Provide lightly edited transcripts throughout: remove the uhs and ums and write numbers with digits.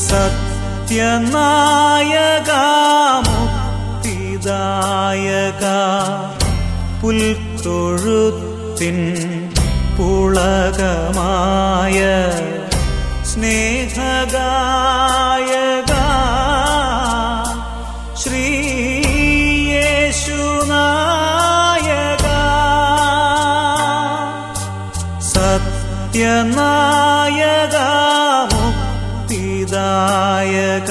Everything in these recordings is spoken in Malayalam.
സത്യനായക മുക്തിദായക പുൽത്തൊഴുത്തിൻ പുളകമായ സ്നേഹഗായക ശ്രീയേശുനായക സത്യനായക മുക്തിദായക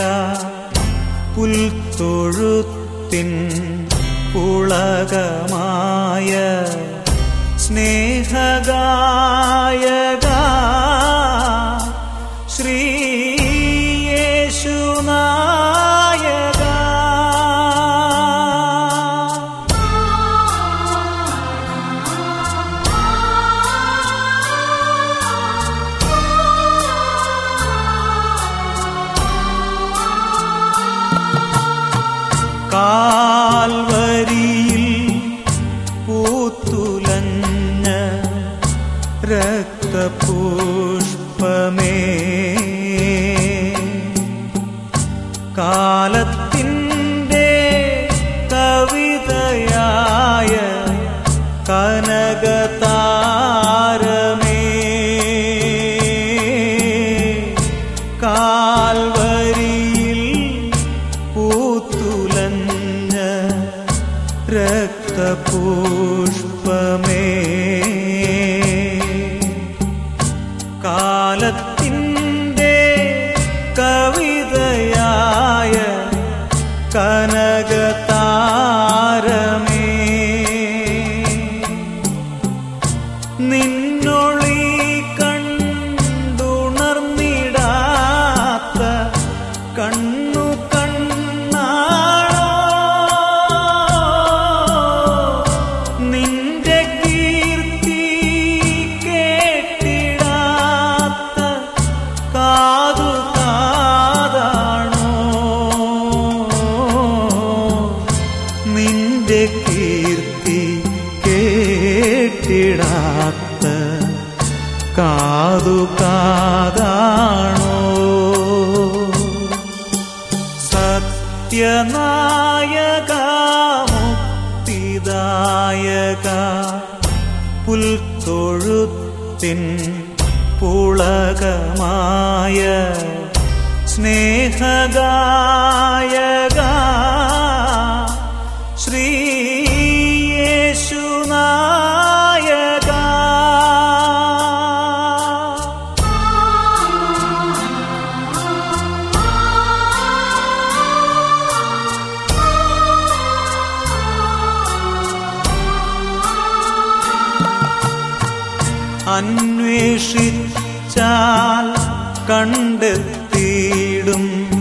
പുൽത്തൊഴുത്തിൻ പുളകമായ സ്നേഹഗായക ശ്രീയേശുനായക കാൽവരിയിൽ പൂത്തുലഞ്ഞ രക്തപുഷ്പമേ കാലത്തിൻ്റെ കവിതയായ കനകതാരമേ കാൽവരിയിൽ പൂത്തുലഞ്ഞ രക്തപുഷ്പമേ കാലത്തിൻ്റെ കവിതയായ കനകതാരമേ നിന്നൊളി കണ്ടുണർന്നിടാത്ത കണ്ണു കണ്ണാണോ നിന്റെ കീർത്തി കേട്ടിടാത്ത കാതു കാതാണോ നിന്റെ കീർത്തി കേട്ടിടാത്ത കാതു കാതാണോ സത്യനായക മുക്തിദായക പുൽത്തൊഴുത്തിൻ പുളകമായ സ്നേഹഗായക ശ്രീയേശുനായക അന്വേഷിച്ചാൽ കണ്ടെത്തിയിടും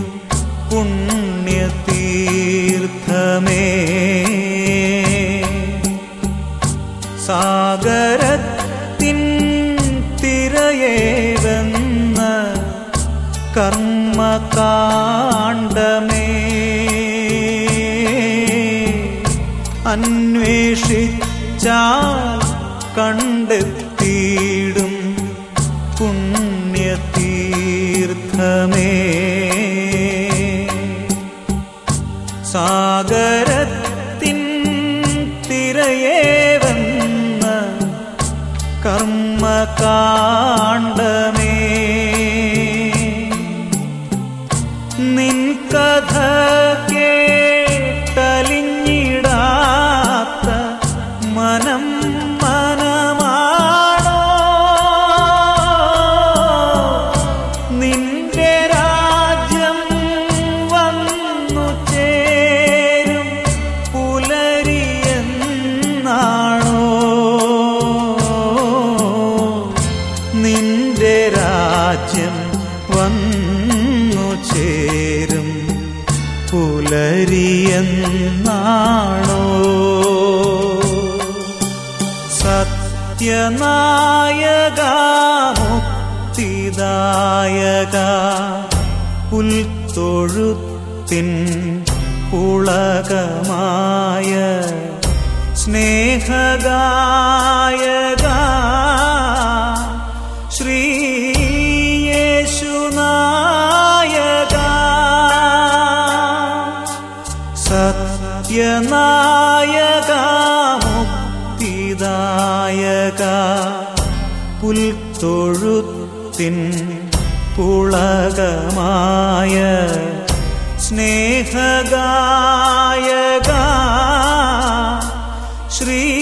പുണ്യതീർത്ഥമേ സാഗരത്തിൻ തിരയേവെന്ന കർമ്മകാണ്ഡമേ അന്വേഷിച്ചാൽ കണ്ടെത്തിയിടും പുണ്യതീർത്ഥമേ സാഗരത്തിൻ തിരയേവെന്ന കർമ്മകാണ്ഡമേ നിൻ കഥ കേട്ടലിഞ്ഞിടാത്ത മനം മനമാണോ നിന്റെ രാജ്യം വന്നു ചേരും പുലരിയെന്നാണോ നിന്റെ രാജ്യം വന്നു ചേരും പുലരിയെന്നാണോ സത്യനായക മുക്തിദായക പുൽത്തൊഴുത്തിൻ പുളകമായ സ്നേഹഗായക ശ്രീയേശുനായക പുൽത്തൊഴുത്തിൻ പുളകമായ സ്നേഹഗായക ശ്രീ